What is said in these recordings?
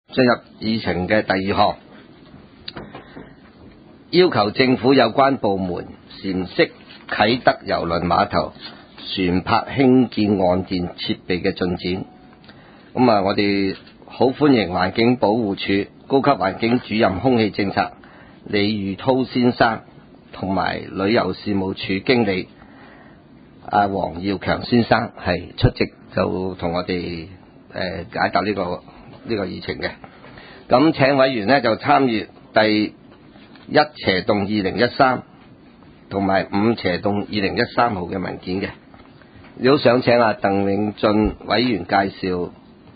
進入議程嘅第二項，要求政府有關部門闡釋啟德郵輪碼頭船舶興建岸電設備嘅進展。我哋好歡迎環境保護署高級環境主任空氣政策李宇滔先生同埋旅遊事務處經理黃耀強先生係出席，就同我哋解答呢個議程嘅。咁請委員呢就參閱第1/2013同埋5/2013號嘅文件嘅。如果想請鄧永俊委員介紹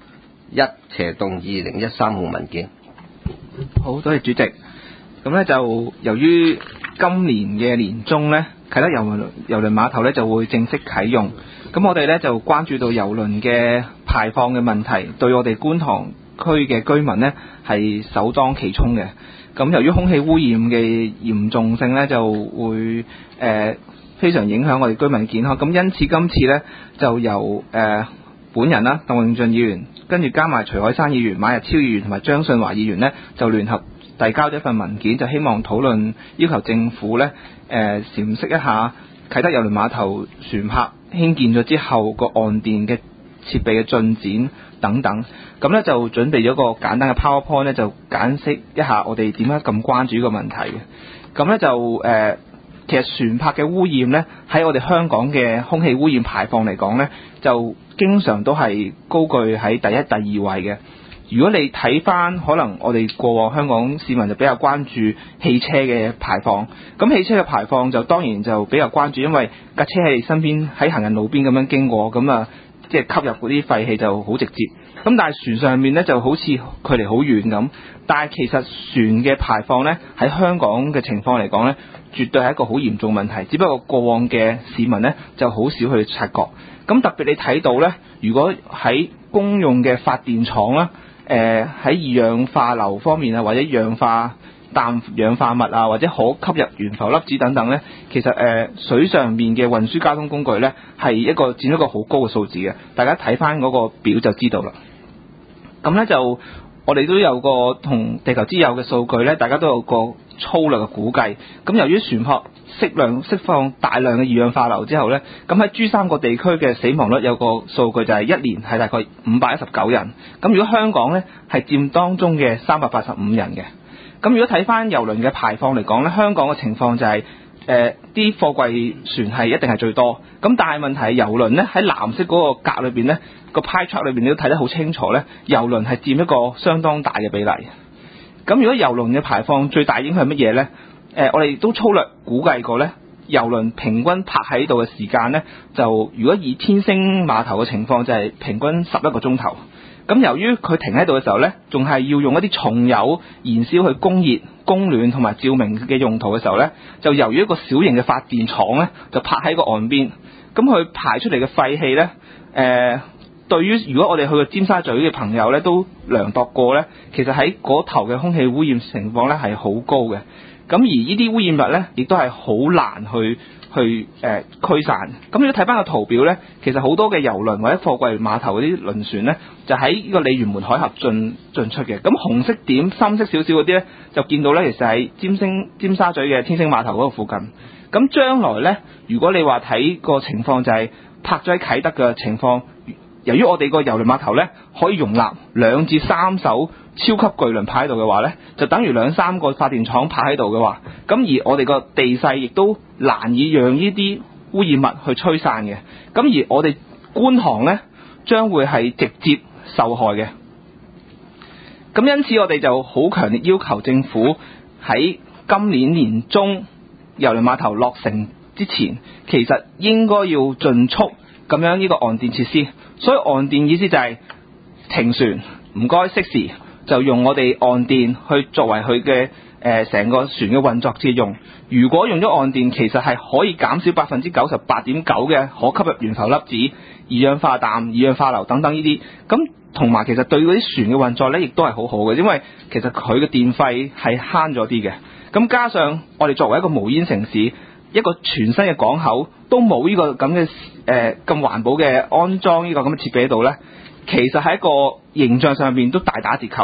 1/2013號文件。 好，多謝主席。咁呢就由於今年嘅年中呢，啟德郵輪碼頭呢就會正式啟用。咁我哋呢就關注到郵輪嘅排放嘅問題，對我哋觀塘區嘅居民呢係首當其衝嘅。咁由於空氣污染嘅嚴重性呢，就會非常影響我哋居民嘅健康。咁因此今次呢，就由本人啦，鄧永俊議員，跟住加埋徐海山議員、馬日超議員同埋張信華議員呢，就聯合遞交咗一份文件，就希望討論要求政府呢闡釋一下啟德郵輪碼頭船舶興建咗之後個岸電嘅設備嘅進展等等。咁呢就準備咗個簡單嘅 PowerPoint 呢，就解釋一下我哋點解咁關注呢個問題嘅。咁呢就其實船舶嘅污染呢，喺我哋香港嘅空氣污染排放嚟講呢，就經常都係高居喺第一、第二位嘅。如果你睇翻可能我哋過往香港市民就比較關注汽車嘅排放，咁汽車嘅排放就當然就比較關注，因為架車喺身邊喺行人路邊咁樣經過，咁即係吸入嗰啲廢氣就好直接。咁但係船上面呢就好似距離好遠咁，但係其實船嘅排放呢，喺香港嘅情況嚟講呢，絕對係一個好嚴重問題，只不過過往嘅市民呢就好少去察覺。咁特別你睇到呢，如果喺公用嘅發電廠啦，喺二氧化硫方面啊，或者氮氧化物啊，或者可吸入懸浮粒子等等呢，其實水上面嘅運輸交通工具呢，係佔一個好高嘅數字嘅。大家睇翻嗰個表就知道啦。咁呢就我哋都有個同地球之友嘅數據呢，大家都有個粗略嘅估計。咁由於船舶釋放大量嘅二氧化硫之後呢，咁喺珠三角地區嘅死亡率有個數據就係一年係大概519人。咁如果香港呢，係佔當中嘅385人嘅。咁如果睇翻郵輪嘅排放嚟講呢，香港嘅情況就係啲貨櫃船係一定係最多。咁但係問題係郵輪呢，喺藍色嗰個格裏邊呢，個 pie chart 裏邊你都睇得好清楚呢，郵輪係佔一個相當大嘅比例。咁如果郵輪嘅排放最大影響係乜嘢呢？我哋都粗略估計過呢，郵輪平均泊喺度嘅時間呢，就如果以天星碼頭嘅情況就係平均11個鐘頭。咁由於佢停喺度嘅時候呢，仲係要用一啲重油燃燒去供熱、供暖同埋照明嘅用途嘅時候呢，就由於一個小型嘅發電廠呢，就泊喺個岸邊。咁佢排出嚟嘅廢氣呢，對於如果我哋去過尖沙咀嘅朋友呢，都量度過呢，其實喺嗰頭嘅空氣污染情況呢係好高嘅。咁而呢啲污染物呢，亦都係好難去驅散。咁如果睇翻個圖表呢，其實好多嘅郵輪或者貨櫃碼頭嗰啲輪船呢，就喺呢個鯉魚門海峽進出嘅。咁紅色點深色少少嗰啲呢，就見到呢，其實喺尖沙咀嘅天星碼頭嗰個附近。咁將來呢，如果你話睇個情況就係泊咗喺啟德嘅情況，由於我哋個郵輪碼頭呢，可以容納2至3艘超級巨輪泊喺度嘅話呢，就等於2-3個發電廠泊喺度嘅話，咁而我哋個地勢亦都難以讓呢啲污染物去吹散嘅。咁而我哋觀塘呢，將會係直接受害嘅。咁因此我哋就好強烈要求政府喺今年年中郵輪碼頭落成之前，其實應該要盡速咁樣呢個岸電設施。所以岸電意思就係停船，唔該適時就用我哋岸電去作為佢嘅成個船嘅運作之用。如果用咗岸電，其實係可以減少98.9%嘅可吸入懸浮粒子、二氧化氮、二氧化硫等等呢啲。咁同埋其實對嗰啲船嘅運作呢，亦都係好好嘅，因為其實佢嘅電費係慳咗啲嘅。咁加上我哋作為一個無煙城市，一個全新嘅港口都冇呢個咁嘅咁環保嘅安裝呢個咁嘅設備喺度呢，其實喺一個形象上面都大打折扣。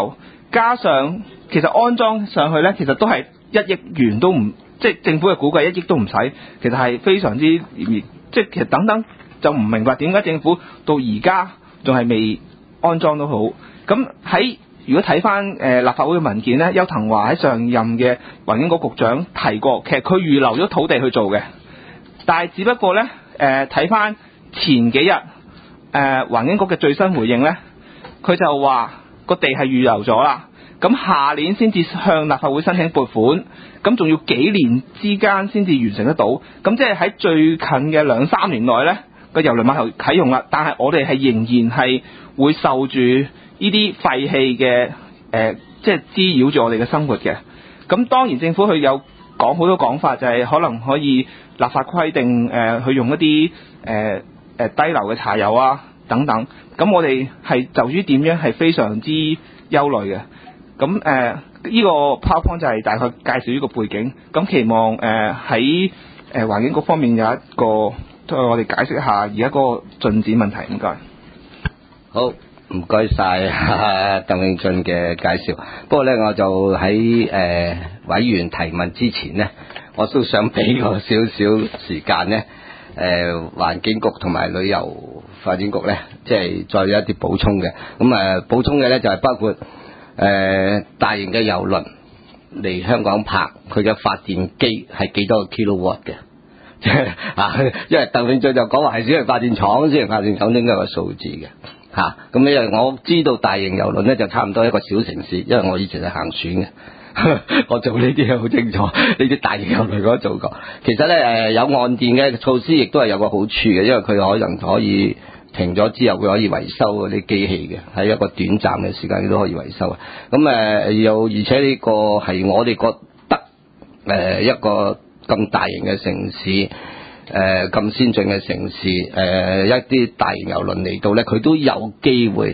加上其實安裝上去呢，其實都係1億元都唔，即係政府嘅估計1億都唔使，其實係非常之即係其實等等就唔明白點解政府到而家仲係未安裝都好。咁如果睇翻立法會嘅文件呢，邱騰華喺上任嘅環境局局長提過，其實佢預留咗土地去做嘅，但係只不過呢，睇翻前幾日環境局嘅最新回應呢，佢就話個地係預留咗啦，咁下年先至向立法會申請撥款，咁仲要幾年之間先至完成得到，咁即係喺最近嘅2-3年內呢，個郵輪碼頭啟用啦，但係我哋係仍然係會受住呢啲廢氣嘅即係滋擾住我哋嘅生活嘅。咁當然政府佢有講好多講法，就係可能可以立法規定去用一啲低硫嘅柴油啊等等。咁我哋係就於點樣係非常之憂慮嘅。咁呢個 PowerPoint 就係大概介紹呢個背景。咁期望喺環境局方面有一個我哋解釋一下而家個進展問題。唔該。 好，唔該晒鄧永俊嘅介紹。不過呢，我就喺委員提問之前呢，我都想俾個少少時間呢，環境局同埋旅遊發展局呢，即係再有一啲補充嘅。咁補充嘅呢，就係包括大型嘅郵輪嚟香港泊，佢嘅發電機係幾多個 kilowatt 嘅？即係因為鄧永俊就講話係小型發電廠，小型發電廠應該有個數字嘅。咁因為我知道大型郵輪咧就差唔多一個小城市，因為我以前係行船嘅，我做呢啲好清楚，呢啲大型郵輪我都做過。其實咧有岸電嘅措施亦都係有個好處嘅，因為佢可能可以停咗之後佢可以維修嗰啲機器嘅，喺一個短暫嘅時間都可以維修。咁而且呢個係我哋覺得一個咁大型嘅城市。咁先進嘅城市，一啲大型郵輪嚟到咧，佢都有機會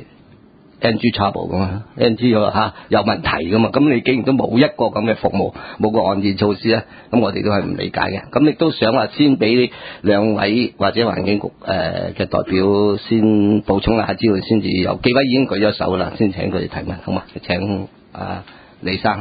NG trouble 噶嘛，NG 有問題噶嘛。咁你竟然都冇一個咁嘅服務，冇個岸電措施咧，咁我哋都係唔理解嘅。咁亦都想話先俾兩位或者環境局嘅代表先補充一下資料，先至有幾位已經舉咗手啦，先請佢哋提問，好嘛？請李生。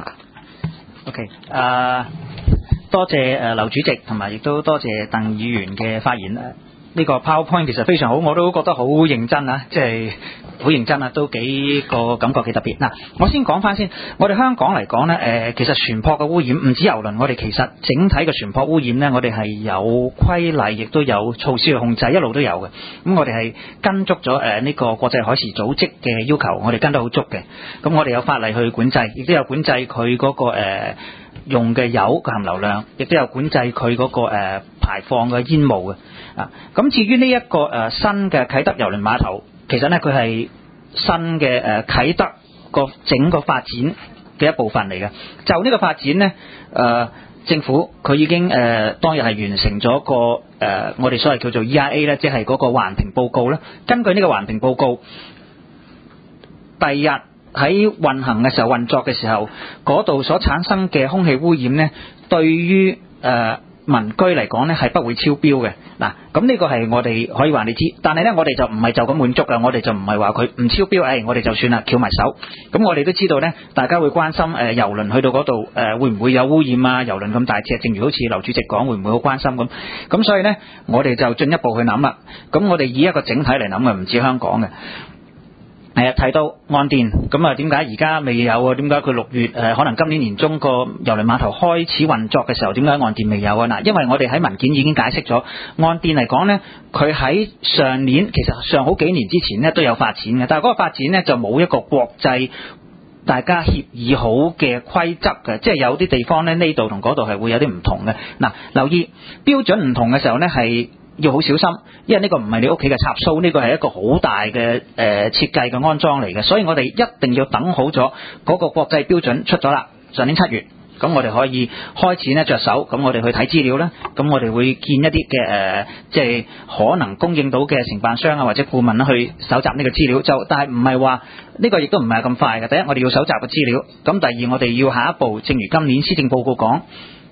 OK，多謝劉主席，同埋亦都多謝鄧議員嘅發言。呢個 PowerPoint 其實非常好，我都覺得好認真啊，即係好認真啊，都幾個感覺幾特別。嗱，我先講翻先，我哋香港嚟講呢，其實船舶嘅污染唔止郵輪，我哋其實整體嘅船舶污染呢，我哋係有規例，亦都有措施去控制，一路都有嘅。咁我哋係跟足咗呢個國際海事組織嘅要求，我哋跟得好足嘅。咁我哋有法例去管制，亦都有管制佢嗰個用嘅油嘅含硫量，亦都有管制佢嗰個排放嘅煙霧嘅。咁至於呢一個新嘅啟德郵輪碼頭，其實呢，佢係新嘅啟德個整個發展嘅一部分嚟嘅。就呢個發展呢，政府佢已經當日係完成咗個我哋所謂叫做 EIA 咧，即係嗰個環評報告咧。根據呢個環評報告，第二日喺運行嘅時候、運作嘅時候，嗰度所產生嘅空氣污染呢，對於民居嚟講呢係不會超標嘅。嗱，咁呢個係我哋可以話你知，但係呢，我哋就唔係就咁滿足㗎，我哋就唔係話佢唔超標，我哋就算啦，翹埋手。咁我哋都知道呢，大家會關心郵輪去到嗰度會唔會有污染啊？郵輪咁大隻，正如好似劉主席講，會唔會好關心咁？咁所以呢，我哋就進一步去諗啦。咁我哋以一個整體嚟諗嘅，唔止香港嘅。提到岸電，咁點解而家未有啊？點解佢6月可能今年年中個郵輪碼頭開始運作嘅時候，點解岸電未有啊？嗱，因為我哋喺文件已經解釋咗，岸電嚟講呢，佢喺上年其實上好幾年之前呢都有發展嘅，但係嗰個發展呢就冇一個國際大家協議好嘅規則嘅，即係有啲地方呢度同嗰度係會有啲唔同嘅。嗱，留意標準唔同嘅時候呢係要好小心，因為呢個唔係你屋企嘅插蘇，呢個係一個好大嘅設計嘅安裝嚟嘅，所以我哋一定要等好咗嗰個國際標準出咗啦，上年7月，咁我哋可以開始呢着手，咁我哋去睇資料啦，咁我哋會見一啲嘅即係可能供應到嘅承辦商啊或者顧問啦去搜集呢個資料，但係唔係話呢個亦都唔係咁快嘅。第一，我哋要搜集個資料，咁第二，我哋要下一步，正如今年施政報告講，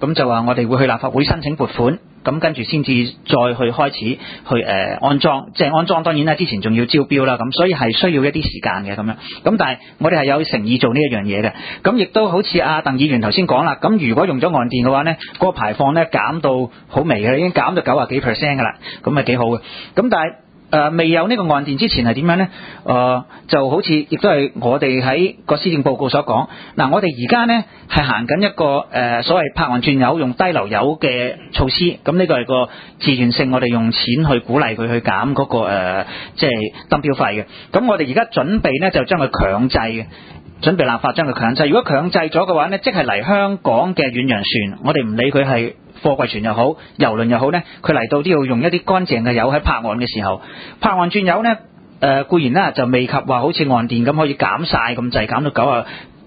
咁就話我哋會去立法會申請撥款，咁跟住先至再去開始去安裝，即係安裝當然啦，之前仲要招標啦，咁所以係需要一啲時間嘅咁樣。咁但係我哋係有誠意做呢一樣嘢嘅。咁亦都好似阿鄧議員頭先講啦，咁如果用咗岸電嘅話呢，嗰個排放呢減到好微嘅，已經減到90幾%㗎啦，咁咪幾好嘅。咁但係未有呢個岸電之前係點樣呢？就好似亦都係我哋喺個施政報告所講，嗱，我哋而家呢係行緊一個所謂泊岸轉油用低硫油嘅措施，咁呢個係個自願性，我哋用錢去鼓勵佢去減嗰個即係燈標費嘅。咁我哋而家準備呢就將佢強制嘅。準備立法將佢強制，如果強制咗嘅話呢，即係嚟香港嘅遠洋船，我哋唔理佢係貨櫃船又好，郵輪又好呢，佢嚟到都要用一啲乾淨嘅油喺泊岸嘅時候，泊岸轉油呢，固然啦就未及話好似岸電咁可以減晒咁滯，減到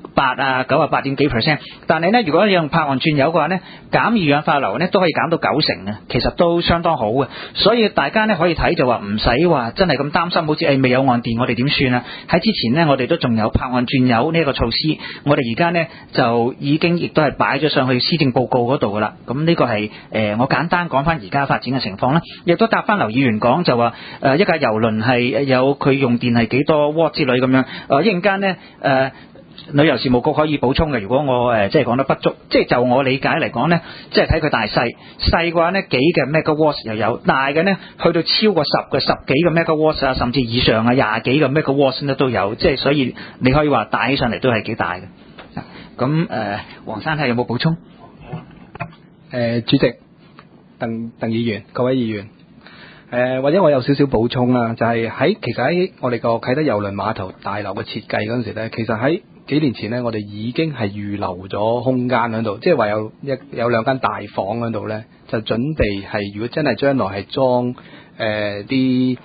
98點幾%，但係呢，如果你用泊岸轉油嘅話呢，減二氧化硫呢都可以減到90%嘅，其實都相當好嘅。所以大家呢可以睇就話唔使話真係咁擔心，好似未有岸電我哋點算啊？喺之前呢，我哋都仲有泊岸轉油呢一個措施，我哋而家呢就已經亦都係擺咗上去施政報告嗰度噶啦。咁呢個係我簡單講翻而家發展嘅情況啦，亦都答翻劉議員講就話一架郵輪係有佢用電係幾多瓦之類咁樣，一陣間呢旅遊事務局可以補充嘅，如果我即係講得不足，即係就我理解嚟講呢，即係睇佢大細，細嘅話呢幾嘅 megawatts 又有，大嘅呢去到超過十幾個 megawatts 啊，甚至以上啊20幾個 megawatts 呢都有，即係所以你可以話大起上嚟都係幾大嘅。咁黃生睇有冇補充？ 主席鄧議員，各位議員，或者我有少少補充啦，就係其實喺我哋個啟德郵輪碼頭大樓嘅設計嗰陣時呢，其實喺幾年前呢，我哋已經係預留咗空間喺度，即係話有兩間大房喺度呢，就準備係如果真係將來係裝啲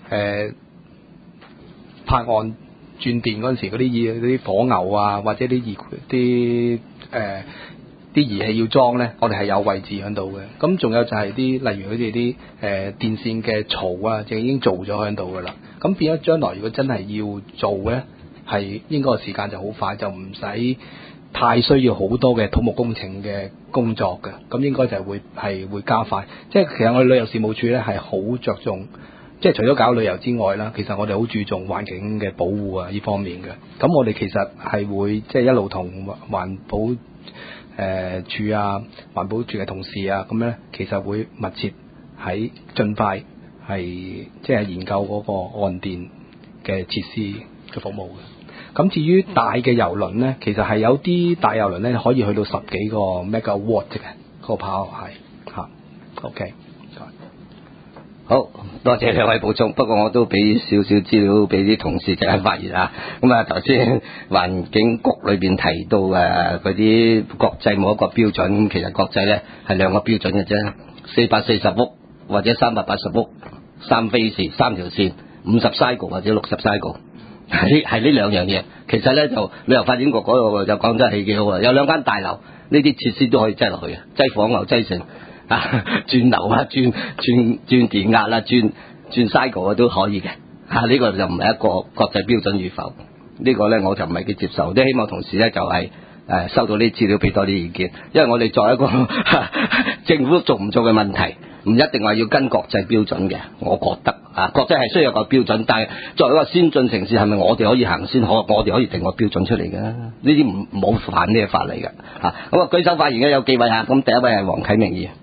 泊岸轉電嗰陣時嗰啲火牛啊，或者啲儀器要裝呢，我哋係有位置喺度嘅。咁仲有就係例如佢哋啲電線嘅槽啊，就已經做咗喺度噶啦。咁變咗將來如果真係要做呢，係應該個時間就好快，就唔使太需要好多嘅土木工程嘅工作嘅。咁應該就會加快。即係其實我哋旅遊事務處呢係好着重，即係除咗搞旅遊之外啦，其實我哋好注重環境嘅保護啊呢方面嘅。咁我哋其實係會即係一路同環保處啊、環保處嘅同事啊，咁咧其實會密切喺盡快係即係研究嗰個岸電嘅設施嘅服務嘅。咁至於大嘅郵輪咧，其實係有啲大郵輪咧可以去到10幾個 megawatt 嘅，個跑係嚇。OK， 好多謝兩位補充，不過我都俾少少資料俾啲同事陣間發言啊。咁啊頭先環境局裏邊提到嗰啲國際冇一個標準，其實國際咧係兩個標準嘅啫，440屋或者380屋，3飛時3條線，50 cycle 或者60 cycle， 係呢兩樣嘢。其實咧就旅遊發展局嗰度就講得係幾好啊，有兩間大樓，呢啲設施都可以擠落去啊，擠火牛擠成。轉流啊，轉電壓啦，轉 cycle 啊都可以嘅。呢個就唔係一個國際標準與否，呢個咧我就唔係幾接受。都希望同事咧就係收到啲資料俾多啲意見，因為我哋作為一個政府做唔做嘅問題，唔一定話要跟國際標準嘅。我覺得國際係需要有個標準，但係作為一個先進城市，係咪我哋可以行先？我哋可以定個標準出嚟嘅？呢啲唔好犯呢個法例嘅。咁啊舉手發言嘅有幾位啊？咁第一位係黃啟明議員。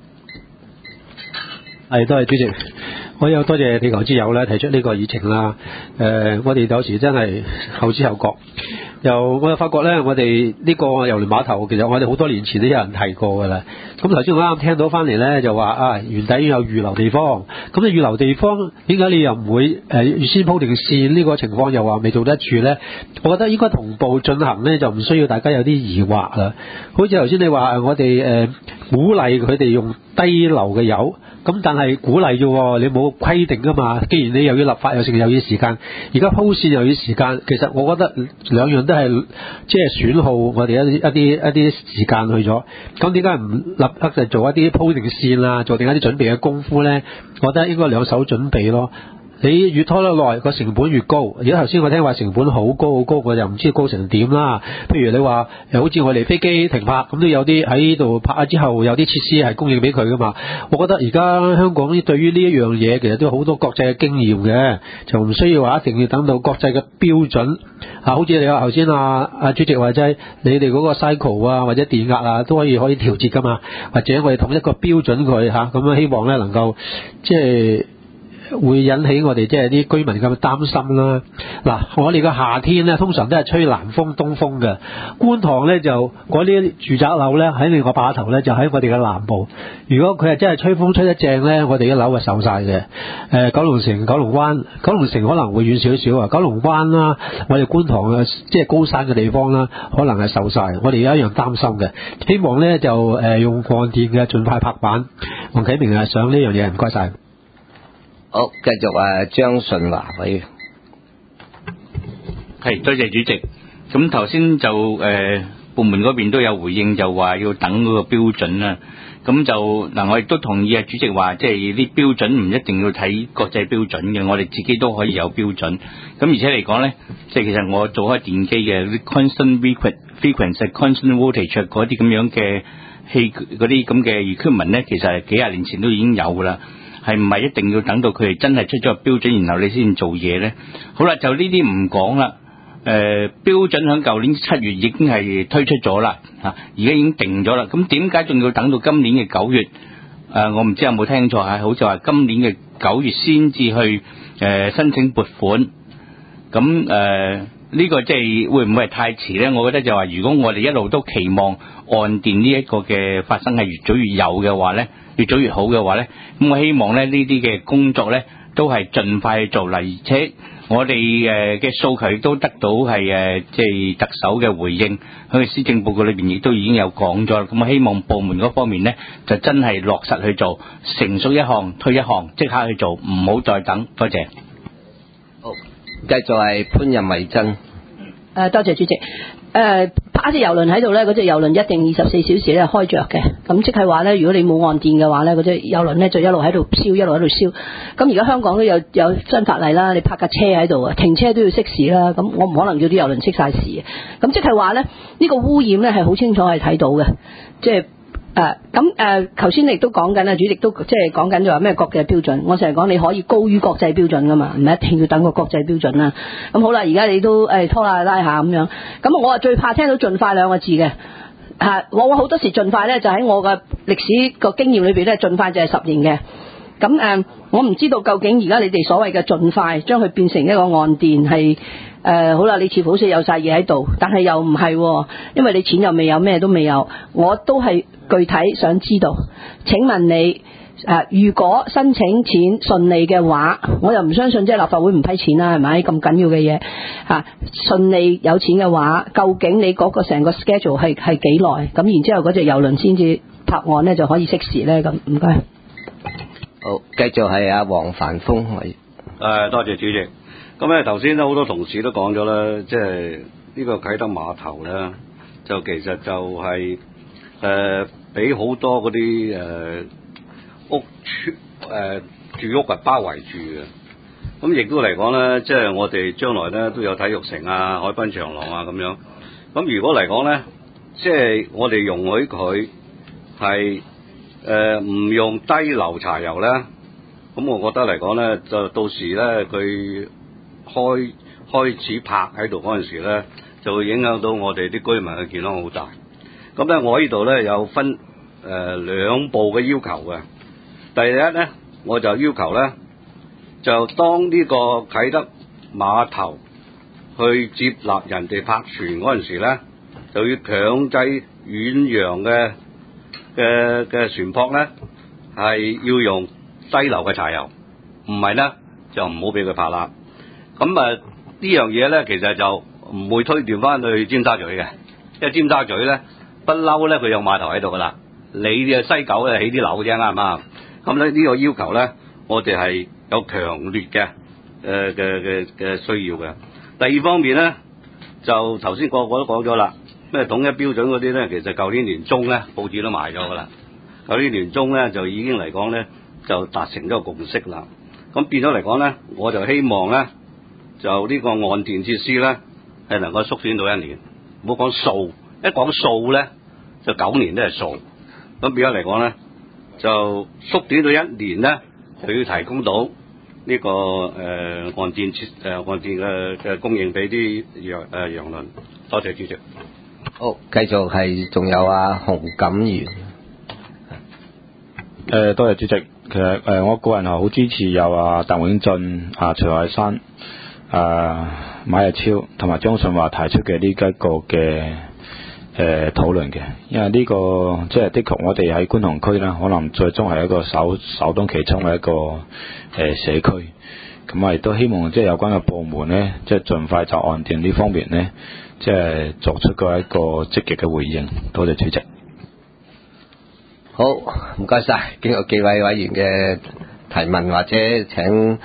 多謝主席，我有多謝地球之友咧提出呢個議程啦。我哋有時真係後知後覺，我又發覺咧，我哋呢個郵輪碼頭其實我哋好多年前都有人提過噶啦。咁頭先我啱啱聽到翻嚟咧，就話原底有預留地方，咁你預留地方點解你又唔會預先鋪定線呢個情況又話未做得住咧？我覺得應該同步進行咧，就唔需要大家有啲疑惑啦。好似頭先你話我哋鼓勵佢哋用低硫嘅油。咁但係鼓勵啫，你冇規定噶嘛。既然你又要立法又成又要時間，而家鋪線又要時間，其實我覺得兩樣都係即係損耗我哋一啲時間去咗。咁點解唔立刻就做一啲鋪定線啊，做定一啲準備嘅功夫咧？我覺得應該兩手準備咯。 你越拖得耐，個成本越高。而家頭先我聽話成本好高好高，我就唔知高成點啦。譬如你話好似我哋飛機停泊咁，都有啲喺度泊咗之後，有啲設施係供應俾佢噶嘛。我覺得而家香港對於呢一樣嘢，其實都好多國際嘅經驗嘅，就唔需要話一定要等到國際嘅標準。好似你話頭先主席話齋，你哋嗰個 cycle 啊或者電壓啊都可以調節噶嘛，或者我哋統一個標準佢咁樣希望咧能夠即係會引起我哋即係啲居民咁擔心啦。嗱，我哋個夏天咧通常都係吹南風東風嘅，觀塘咧就嗰啲住宅樓咧喺另外碼頭咧就喺我哋嘅南部。如果佢係真係吹風吹得正咧，我哋嘅樓係受晒嘅。九龍城、九龍灣、九龍城可能會遠少少啊，九龍灣啦，我哋觀塘嘅即係高山嘅地方啦，可能係受晒。我哋有一樣擔心嘅，希望咧就用岸電嘅盡快拍板。黃啟明係想呢樣嘢，唔該晒。 好，繼續張順華委員。 係，多謝主席。咁頭先就部門嗰邊都有回應，就話要等嗰個標準啦。咁就嗱，我亦都同意主席話，即係啲標準唔一定要睇國際標準嘅，我哋自己都可以有標準。咁而且嚟講咧，即係其實我做開電機嘅 constant frequency constant voltage 嗰啲咁樣嘅器嗰啲咁嘅 equipment 咧，其實係幾廿年前都已經有噶啦。係唔係一定要等到佢哋真係出咗個標準，然後你先做嘢呢？好啦，就呢啲唔講啦。標準喺舊年7月已經係推出咗啦，而家已經定咗啦。咁點解仲要等到今年嘅9月？我唔知有冇聽錯啊？好似話今年嘅9月先至去申請撥款。咁呢個即係會唔會係太遲呢？我覺得就話，如果我哋一路都期望岸電呢一個嘅發生係越早越有嘅話呢，越早越好嘅話呢，咁我希望咧呢啲嘅工作呢都係盡快去做啦，而且我哋嘅訴求亦都得到係即係特首嘅回應，喺佢施政報告裏邊亦都已經有講咗啦。咁我希望部門嗰方面呢就真係落實去做，成熟一項推一項，即刻去做，唔好再等。多謝。 好，繼續係潘任惠珍。 多謝主席。泊一隻郵輪喺度咧，嗰隻郵輪一定24小時咧開着嘅。咁即係話咧，如果你冇岸電嘅話咧，嗰隻郵輪咧就一路喺度燒，一路喺度燒。咁而家香港都有新法例啦，你泊架車喺度啊，停車都要熄匙啦。咁我唔可能叫啲郵輪熄晒匙嘅。咁即係話咧，呢個污染咧係好清楚係睇到嘅，即係。頭先你亦都講緊啦，主席都即係講緊就話咩國際標準，我成日講你可以高於國際標準噶嘛，唔係一定要等個國際標準啦。咁好啦，而家你都拖拉下咁樣，咁我最怕聽到盡快兩個字嘅，我好多時盡快咧就喺我嘅歷史個經驗裏邊咧，盡快就係10年嘅。咁我唔知道究竟而家你哋所謂嘅盡快，將佢變成一個岸電係好啦，你似乎好似有晒嘢喺度，但係又唔係，因為你錢又未有，咩都未有，我都係具體想知道。請問你如果申請錢順利嘅話，我又唔相信即係立法會唔批錢啦，係咪咁緊要嘅嘢順利有錢嘅話，究竟你嗰個成個 schedule 係幾耐？咁然之後嗰隻郵輪先至泊岸咧就可以熄匙咧？咁唔該。 好，繼續係黃凡峰。 多謝主席。咁咧頭先都好多同事都講咗啦，即係呢個啟德碼頭咧，就其實就係俾好多嗰啲屋邨住屋係包圍住嘅。咁亦都嚟講咧，即係我哋將來咧都有體育城啊、海濱長廊啊咁樣。咁如果嚟講咧，即係我哋容許佢係唔用低硫柴油咧，咁我覺得嚟講咧，就到時咧佢開始泊喺度嗰陣時咧，就會影響到我哋啲居民嘅健康好大。咁咧，我呢度咧有分兩步嘅要求嘅。第一咧，我就要求咧，就當呢個啟德碼頭去接納人哋泊船嗰陣時咧，就要強制遠洋嘅船舶咧係要用低硫嘅柴油，唔係咧就唔好俾佢泊啦。咁呢樣嘢咧，其實就唔會推斷翻去尖沙咀嘅，因為尖沙咀咧不嬲咧佢有碼頭喺度噶啦，你嘅西九咧起啲樓啫，啱唔啱？咁咧呢個要求咧，我哋係有強烈嘅嘅需要嘅。第二方面咧，就頭先個個都講咗啦，咩統一標準嗰啲咧，其實舊年年中咧報紙都賣咗噶啦，舊年年中咧就已經嚟講咧就達成咗個共識啦。 咁變咗嚟講咧，我就希望咧，就呢個岸電設施咧係能夠縮短到1年，唔好講數，一講數咧就9年都係數。咁變咗嚟講咧，就縮短到1年咧，就要提供到呢個岸電嘅供應俾啲洋輪。多謝主席。 好，繼續係仲有洪錦元。 多謝主席。其實我個人係好支持有鄧永俊、徐偉山、馬日超同埋張順華提出嘅呢一個嘅討論嘅，因為呢個即係的確我哋喺觀塘區咧，可能最終係一個首當其衝嘅一個社區。咁我亦都希望即係有關嘅部門咧，即係盡快就岸電呢方面咧，即係作出一個積極嘅回應。多謝主席。 好，唔該晒，經過幾位委員嘅提問，或者請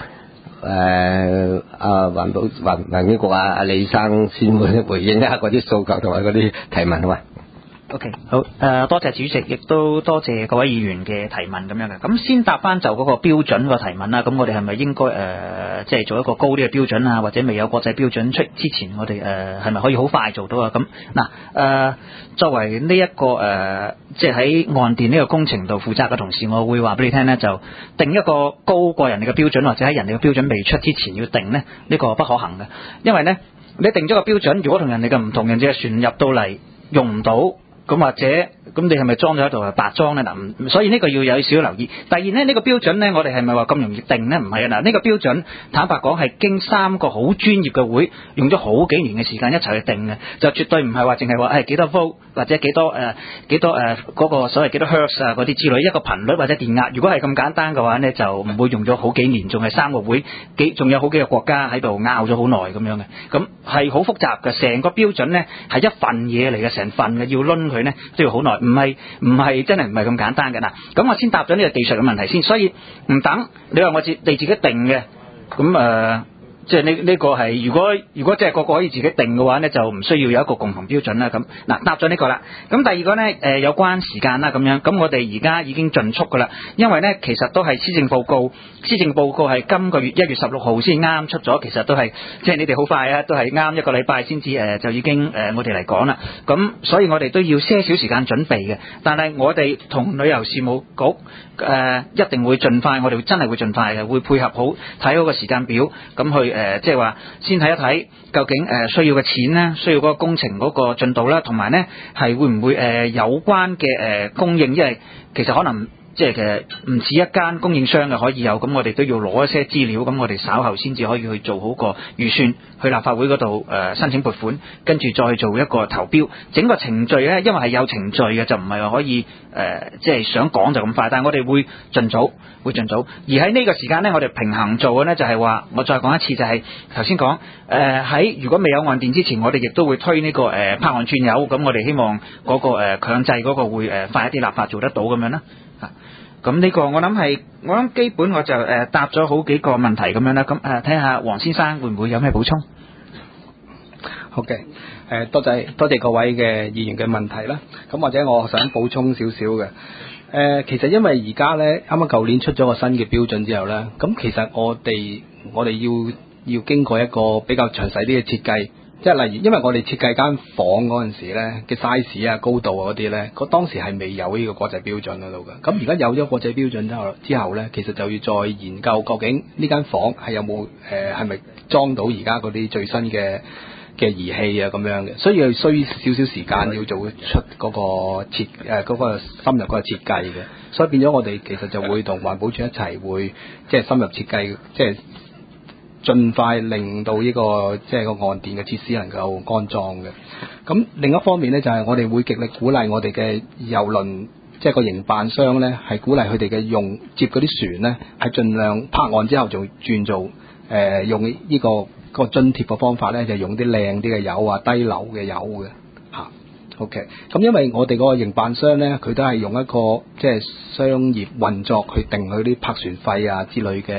環境局李生先回應一下嗰啲訴求同埋嗰啲提問好嘛？ OK， 好，多謝主席，亦都多謝各位議員嘅提問咁樣嘅。咁先答翻就嗰個標準個提問啦。咁我哋係咪應該即係做一個高啲嘅標準啊？或者未有國際標準出之前，我哋係咪可以好快做到啊？咁嗱，作為呢一個即係喺岸電呢個工程度負責嘅同事，我會話俾你聽呢，就定一個高過人哋嘅標準，或者喺人哋嘅標準未出之前要定呢，呢個不可行嘅。因為呢，你定咗個標準，如果同人哋嘅唔同，人哋嘅船入到嚟用唔到。咁或者咁你係咪裝咗喺度係白裝咧？嗱，所以呢個要有少少留意。第二呢，呢個標準咧，我哋係咪話咁容易定呢？唔係啊！嗱，呢個標準坦白講係經3個好專業嘅會用咗好幾年嘅時間一齊去定嘅，就絕對唔係話淨係話幾多 volt 或者幾多嗰個所謂幾多 hertz 啊嗰啲之類一個頻率或者電壓。如果係咁簡單嘅話呢，就唔會用咗好幾年，仲係3個會仲有好幾個國家喺度拗咗好耐咁樣嘅。咁係好複雜嘅，成個標準呢係一份嘢嚟嘅，成份嘅要攆佢呢都要好耐，唔係真係唔係咁簡單嘅嗱。咁我先答咗呢個技術嘅問題先，所以唔等你話你自己定嘅，咁即係呢個係如果即係個個可以自己定嘅話呢，就唔需要有一個共同標準啦。咁嗱，答咗呢個啦。咁第二個呢，有關時間啦咁樣，咁我哋而家已經盡速噶啦，因為呢其實都係施政報告係今個月1月16號先啱出咗，其實都係即係你哋好快啊，都係啱一個禮拜先至就已經我哋嚟講啦。咁所以我哋都要些少時間準備嘅，但係我哋同旅遊事務局一定會盡快，我哋真係會盡快嘅，會配合好睇好個時間表，咁去即係話先睇一睇究竟需要嘅錢呢，需要嗰個工程嗰個進度啦，同埋呢係會唔會有關嘅供應，因為其實可能即係其實唔止一間供應商嘅可以有，咁我哋都要攞一些資料，咁我哋稍後先至可以去做好個預算，去立法會嗰度申請撥款，跟住再做一個投標。整個程序呢，因為係有程序嘅，就唔係話可以即係想講就咁快，但係我哋會盡早。而喺呢個時間呢，我哋平衡做嘅呢，就係話，我再講一次就係頭先講喺如果未有岸電之前，我哋亦都會推呢個泊岸鑽油，咁我哋希望嗰個強制嗰個會快一啲立法做得到咁樣啦。咁呢個我諗基本我就答咗好幾個問題咁樣啦。咁睇下黃先生會唔會有咩補充？ 好嘅，多謝各位嘅議員嘅問題啦。咁或者我想補充少少嘅。其實因為而家呢，啱啱舊年出咗個新嘅標準之後呢，咁其實我哋要經過一個比較詳細啲嘅設計，即係例如，因為我哋設計間房嗰陣時呢嘅 size 啊、高度啊嗰啲呢，當時係未有呢個國際標準喺度嘅。咁而家有咗國際標準之後呢，其實就要再研究究竟呢間房係有冇係咪裝到而家嗰啲最新嘅儀器啊咁樣嘅，所以要需少少時間要做出嗰個嗰個深入嗰個設計嘅，所以變咗我哋其實就會同環保署一齊會即係深入設計，即係盡快令到呢個即係個岸電嘅設施能夠安裝嘅。咁另一方面呢，就係我哋會極力鼓勵我哋嘅郵輪即係個營辦商呢，係鼓勵佢哋嘅接嗰啲船呢，係盡量泊岸之後就轉做用呢個津貼嘅方法咧，就用啲靚啲嘅油啊，低硫嘅油嘅嚇。OK， 咁因為我哋嗰個營辦商咧，佢都係用一個即係商業運作去定佢啲泊船費啊之類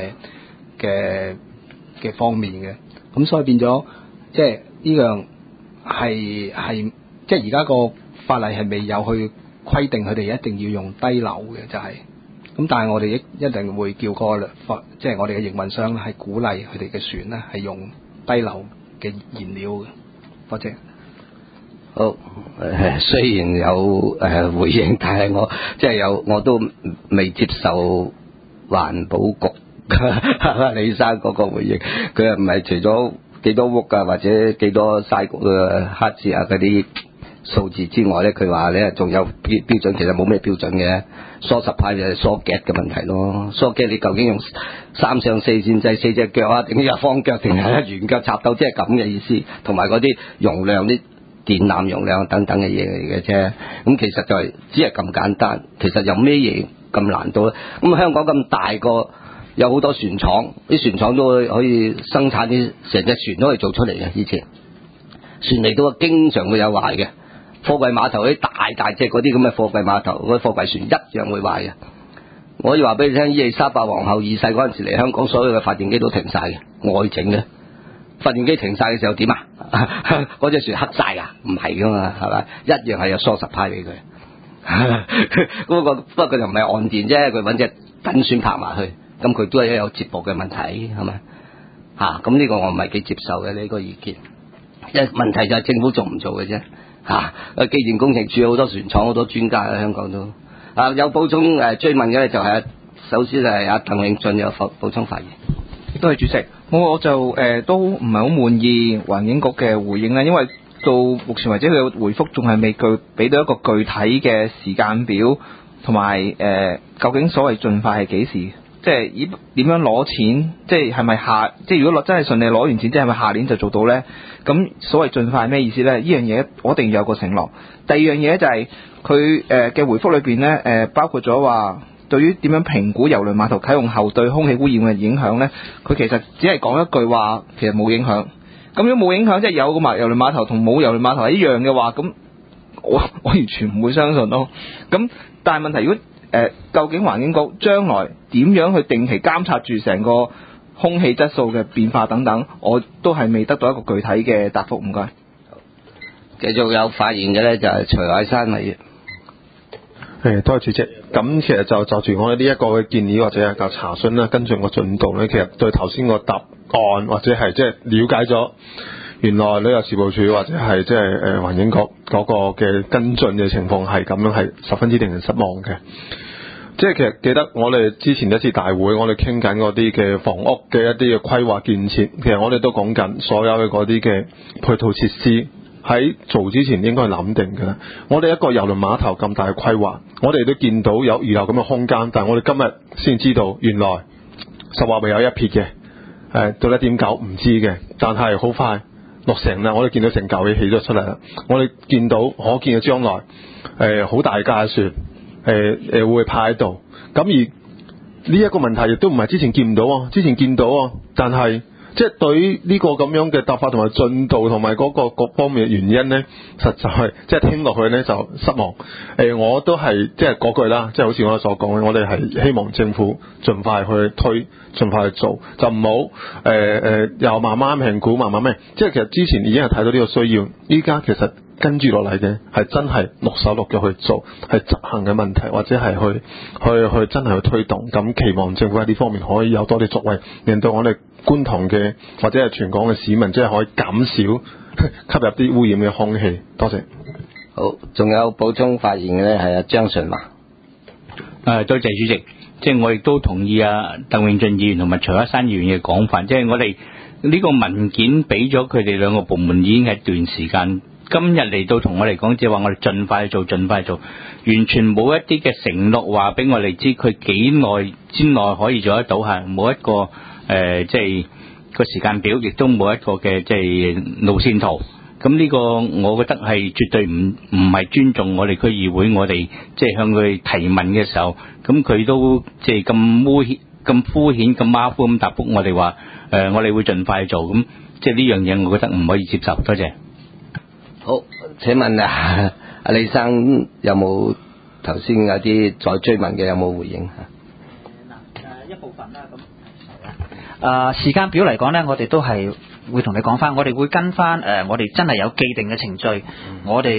嘅方面嘅，咁所以變咗即係呢樣係即係而家個法例係未有去規定佢哋一定要用低硫嘅，就係咁但係我哋一定會叫個即係我哋嘅營運商咧係鼓勵佢哋嘅船咧係用低硫嘅燃料嘅。多謝。 好，雖然有回應，但係我即係我都未接受環保局李生嗰個回應，佢又唔係除咗幾多屋啊或者幾多曬谷嘅黑字啊嗰啲數字之外咧，佢話咧仲有標準，其實冇咩標準嘅，疏十派就係疏夾嘅問題咯。疏夾你究竟用3上4線制4隻腳啊，定係方腳定係圓腳插斗，即係咁嘅意思，同埋嗰啲容量啲電纜容量等等嘅嘢嚟嘅啫。咁其實就係只係咁簡單，其實有咩嘢咁難到咧？咁香港咁大個，有好多船廠，啲船廠都可以生產啲成隻船都可以做出嚟嘅。以前船嚟到經常會有壞嘅。貨櫃碼頭啲大隻嗰啲咁嘅貨櫃碼頭，嗰啲貨櫃船一樣會壞嘅。我可以話俾你聽，伊麗莎白皇后2世嗰陣時嚟香港，所有嘅發電機都停晒嘅，外整嘅。發電機停晒嘅時候點啊？嗰隻船黑晒㗎？唔係噶嘛，係咪？一樣係有疏實派俾佢。不過佢就唔係岸電啫，佢揾隻躉船泊埋去，咁佢都係有接駁嘅問題，係咪？咁呢個我唔係幾接受嘅呢個意見。因為問題就係政府做唔做嘅啫。機電工程處好多船廠好多專家喺香港都有補充追問嘅咧，就係首先係阿鄧永俊有補充發言。 多謝主席，我就都唔係好滿意環境局嘅回應啦，因為到目前為止佢嘅回覆仲係未俾到一個具體嘅時間表，同埋究竟所謂盡快係幾時？即係點樣攞錢？即係咪即係如果真係順利攞完錢，即係咪下年就做到呢？咁所謂盡快係咩意思呢？呢樣嘢我一定要有個承諾。第二樣嘢就係佢嘅回覆裏邊呢，包括咗話對於點樣評估郵輪碼頭啟用後對空氣污染嘅影響呢，佢其實只係講一句話，其實冇影響。咁如果冇影響，即係有個郵輪碼頭同冇郵輪碼頭係一樣嘅話，咁我完全唔會相信咯。咁但係問題如果究竟環境局將來點樣去定期監察住成個空氣質素嘅變化等等，我都係未得到一個具體嘅答覆。唔該。 繼續有發言嘅咧就係徐海山委員。 多謝主席。咁其實就住我哋呢一個嘅建議或者係個查詢啦，跟進個進度咧，其實對頭先個答案或者係即係了解咗原來旅遊事務處或者係即係環境局嗰個嘅跟進嘅情況係咁樣，係十分之令人失望嘅。即係其實記得我哋之前一次大會，我哋傾緊嗰啲嘅房屋嘅一啲嘅規劃建設，其實我哋都講緊所有嘅嗰啲嘅配套設施喺做之前應該係諗定嘅啦。我哋一個郵輪碼頭咁大嘅規劃，我哋都見到有預留咁嘅空間，但係我哋今日先知道原來實話未有一撇嘅，到底點搞唔知嘅，但係好快落成啦，我哋見到成嚿嘢起咗出嚟啦，我哋見到可見嘅將來好大架船會派喺度，咁而呢一個問題亦都唔係之前見唔到，之前見到，但係即係對於呢個咁樣嘅答法同埋進度同埋嗰個各方面嘅原因呢，實在係即係聽落去呢就失望。我都係即係嗰句啦，即係好似我所講嘅，我哋係希望政府盡快去推，盡快去做，就唔好又慢慢評估，慢慢咩，即係其實之前已經係睇到呢個需要，依家其實跟住落嚟嘅係真係落手落腳去做，係執行嘅問題，或者係去真係去推動。咁期望政府喺呢方面可以有多啲作為，令到我哋觀塘嘅或者係全港嘅市民，即係可以減少吸入啲污染嘅空氣。多謝。 好，仲有補充發言嘅咧係阿張順華。 多謝主席。即係我亦都同意鄧永俊議員同埋徐克山議員嘅講法，即係我哋呢個文件俾咗佢哋兩個部門已經係一段時間。今日嚟到同我哋講，即係話我哋盡快做，完全冇一啲嘅承諾話俾我哋知佢幾耐之內可以做得到，係冇一個即係個時間表，亦都冇一個嘅即係路線圖。咁呢個我覺得係絕對唔係尊重我哋區議會，我哋即係向佢提問嘅時候，咁佢都即係咁敷衍、咁馬虎咁答覆我哋話我哋會盡快做，咁即係呢樣嘢，我覺得唔可以接受。多謝。 好，請問阿李生有冇頭先有啲再追問嘅有冇回應？ 一部分啦，咁時間表嚟講呢，我哋都係會同你講翻，我哋會跟翻我哋真係有既定嘅程序，我哋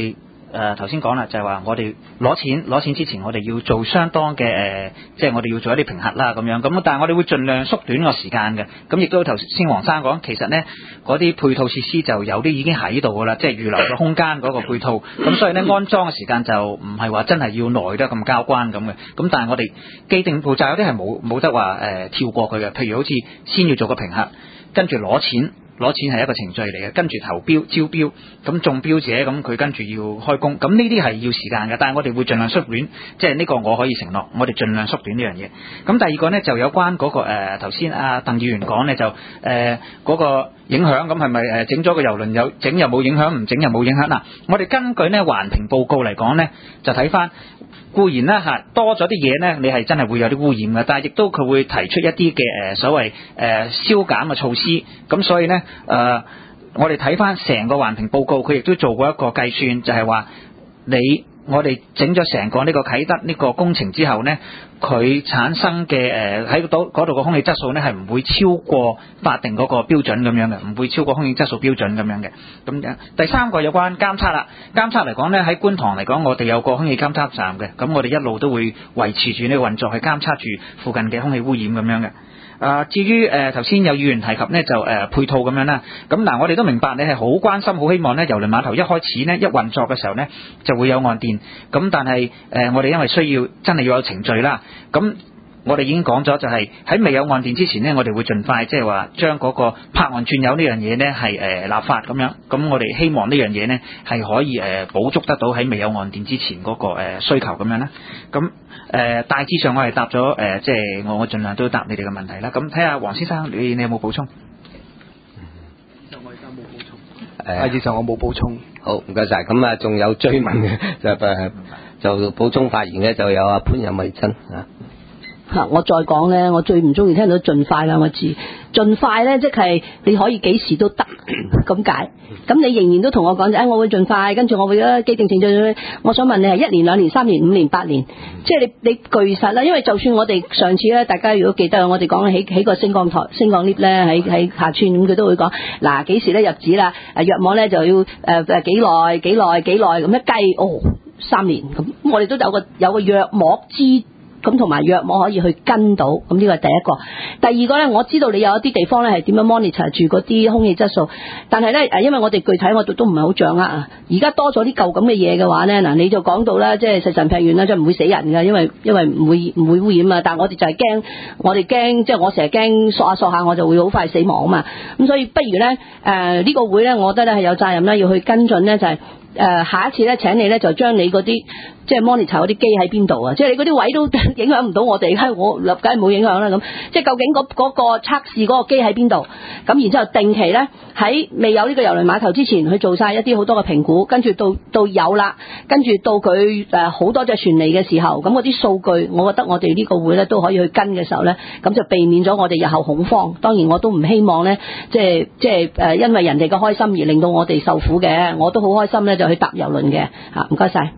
頭先講啦，就係話我哋攞錢之前，我哋要做相當嘅即係我哋要做一啲評核啦咁樣。咁但係我哋會盡量縮短個時間嘅。咁亦都頭先黃生講，其實呢嗰啲配套設施就有啲已經喺度噶啦，即係預留個空間嗰個配套。咁所以呢，安裝嘅時間就唔係話真係要耐得咁交關咁嘅。咁但係我哋既定步驟有啲係冇得話跳過佢嘅。譬如好似先要做個評核，跟住攞錢係一個程序嚟嘅，跟住投標招標，咁中標者咁佢跟住要開工，咁呢啲係要時間嘅，但係我哋會盡量縮短，即係呢個我可以承諾，我哋盡量縮短呢樣嘢。咁第二個呢，就有關嗰個頭先阿鄧議員講呢，就嗰個影響，咁係咪整咗個郵輪有整又冇影響，唔整又冇影響嗱？我哋根據呢環評報告嚟講呢，就睇翻。固然啦嚇，多咗啲嘢呢，你係真係會有啲污染嘅，但係亦都佢會提出一啲嘅所謂消減嘅措施，咁所以呢，我哋睇翻成個環評報告，佢亦都做過一個計算，就係話我哋整咗成個呢個啟德呢個工程之後呢，佢產生嘅喺嗰度嘅空氣質素呢係唔會超過法定嗰個標準咁樣嘅，唔會超過空氣質素標準咁樣嘅。咁樣第三個有關監測啦，監測嚟講呢，喺觀塘嚟講，我哋有個空氣監測站嘅，咁我哋一路都會維持住呢個運作，去監測住附近嘅空氣污染咁樣嘅。至於頭先有議員提及呢，就配套咁樣啦。咁嗱，我哋都明白你係好關心、好希望呢郵輪碼頭一開始呢，一運作嘅時候呢，就會有岸電。咁但係我哋因為需要真係要有程序啦。咁我哋已經講咗，就係喺未有岸電之前呢，我哋會盡快即係話將嗰個泊岸轉油呢樣嘢呢係立法咁樣。咁我哋希望呢樣嘢呢係可以補足得到喺未有岸電之前嗰個需求咁樣啦。咁大致上我係答咗即係我盡量都答你哋嘅問題啦。咁睇下黃先生你有冇補充？ 我而家冇補充。大致上我冇補充。 好，唔該晒。咁啊，仲有追問嘅就補充發言嘅就有阿潘任惠珍啊。 我再講呢，我最唔中意聽到盡快兩個字。盡快呢，即係你可以幾時都得咁解。咁你仍然都同我講我會盡快，跟住我會既定程序。我想問你係1年、2年、3年、5年、8年，即係你據實啦。因為就算我哋上次咧，大家如果記得，我哋講起個升降 lift 咧，喺下村咁，佢都會講嗱幾時咧入紙啦，約莫咧就要幾耐咁一計3年咁，我哋都有個約莫知。咁同埋約莫可以去跟到，咁呢個係第一個。第二個呢，我知道你有一啲地方呢係點樣 monitor 住嗰啲空氣質素，但係呢，因為我哋具體我哋都唔係好掌握啊。而家多咗啲舊咁嘅嘢嘅話呢，嗱你就講到啦，即係石神劈完啦，即係唔會死人㗎，因為唔會污染啊。但係我哋就係驚，即係我成日驚索下我就會好快死亡啊嘛。咁所以不如呢，呢個會呢，我覺得呢係有責任呢要去跟進呢，就係下一次呢，請你呢就將你嗰啲即係 monitor 嗰啲機喺邊度啊？即係你嗰啲位都影響唔到我哋，我梗係冇影響啦。咁即係究竟嗰個測試嗰個機喺邊度？咁然之後定期呢，喺未有呢個郵輪碼頭之前去做晒一啲好多嘅評估，跟住到有啦，跟住到佢好多隻船嚟嘅時候，咁嗰啲數據，我覺得我哋呢個會呢都可以去跟嘅時候呢，咁就避免咗我哋日後恐慌。當然我都唔希望呢，即係因為人哋嘅開心而令到我哋受苦嘅，我都好開心呢，就去搭郵輪嘅嚇。唔該晒。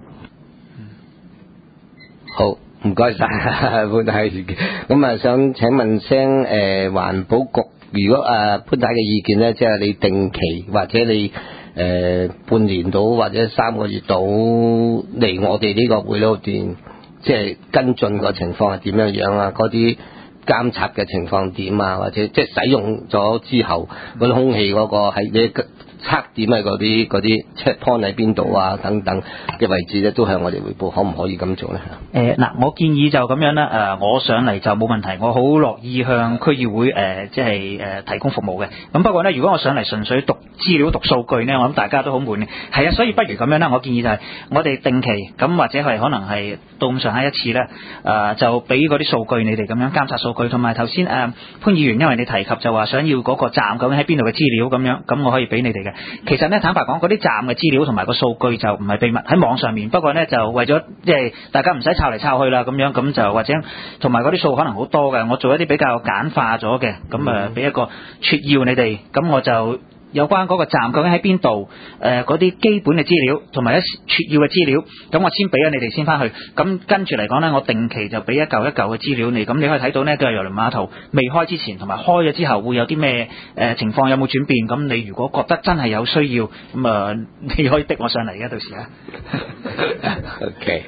好，唔該晒潘太。咁啊，想請問聲環保局，如果潘太嘅意見呢，即係你定期或者你半年到或者3個月到嚟我哋呢個會嗰邊，即係跟進個情況係點樣啊？嗰啲監察嘅情況點啊？或者即係使用咗之後嗰啲空氣嗰個係你測點啊，嗰啲 check point 喺邊度啊，等等嘅位置咧，都向我哋匯報，可唔可以咁做咧？ 嗱，我建議就咁樣啦。我上嚟就冇問題，我好樂意向區議會即係提供服務嘅。咁不過咧，如果我上嚟純粹讀資料、讀數據咧，我諗大家都好悶嘅。係啊，所以不如咁樣啦。我建議就係我哋定期咁，或者係可能係到咁上下一次咧，就俾嗰啲數據你哋咁樣監察數據，同埋頭先潘議員因為你提及就話想要嗰個站究竟喺邊度嘅資料咁樣，咁我可以俾你哋嘅。其實咧，坦白講，嗰啲站嘅資料同埋個數據就唔係秘密喺網上面，不過咧就為咗即係大家唔使抄嚟抄去啦咁樣，咁就或者同埋嗰啲數可能好多嘅，我做一啲比較簡化咗嘅，咁俾一個撮要你哋，咁我就有關嗰個站究竟喺邊度，嗰啲基本嘅資料同埋一撮要嘅資料，咁我先俾咗你哋先翻去，咁跟住嚟講呢，我定期就俾一嚿嘅資料你，咁你可以睇到呢個郵輪碼頭未開之前同埋開咗之後會有啲咩情況，有冇轉變，咁你如果覺得真係有需要，咁你可以逼我上嚟嘅，到時啊。 OK，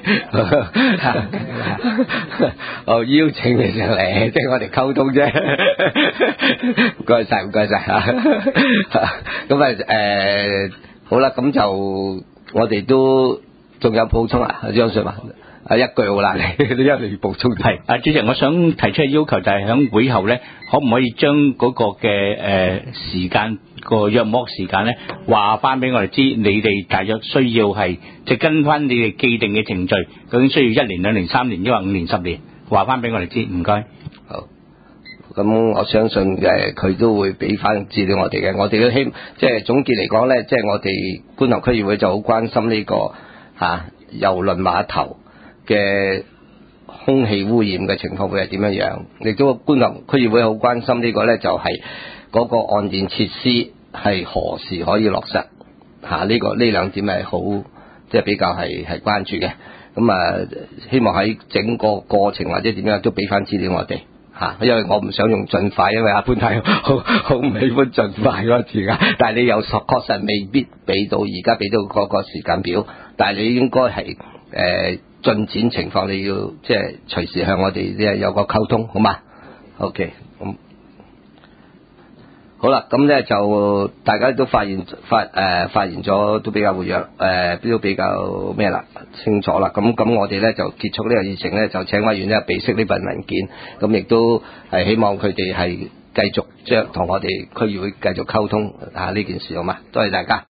我邀請你上嚟，即係我哋溝通啫。唔該晒，唔該晒嚇。咁好啦，咁就我哋都仲有補充啊，張瑞文。一句好啦，你一定要補充。 係，主席，我想提出嘅要求就係喺會後咧，可唔可以將嗰個嘅時間個約莫時間咧，話翻俾我哋知，你哋大約需要係即係跟翻你哋既定嘅程序，究竟需要1年、2年、3年，抑或5年、10年，話翻俾我哋知，唔該。 好。咁我相信佢都會俾翻資料我哋嘅，我哋都即係總結嚟講咧，即係我哋觀塘區議會就好關心呢個郵輪碼頭嘅空氣污染嘅情況會係點樣樣，亦都觀塘區議會好關心呢個咧，就係嗰個岸電設施係何時可以落實呢兩點係好即係比較係關注嘅。咁希望喺整個過程或者點樣都俾翻資料我哋因為我唔想用盡快，因為阿潘太好唔喜歡盡快嗰個字㗎。但係你又確實未必俾到而家俾到嗰個時間表，但係你應該係進展情況你要即係隨時向我哋有個溝通，好嘛 ？OK， 咁好啦，咁咧就大家都發言咗都比較活躍，都比較咩啦，清楚啦。咁我哋咧就結束呢個議程咧，就請委員咧備悉呢份文件，咁亦都係希望佢哋係繼續同我哋區議會繼續溝通呢件事，好嘛？多謝大家。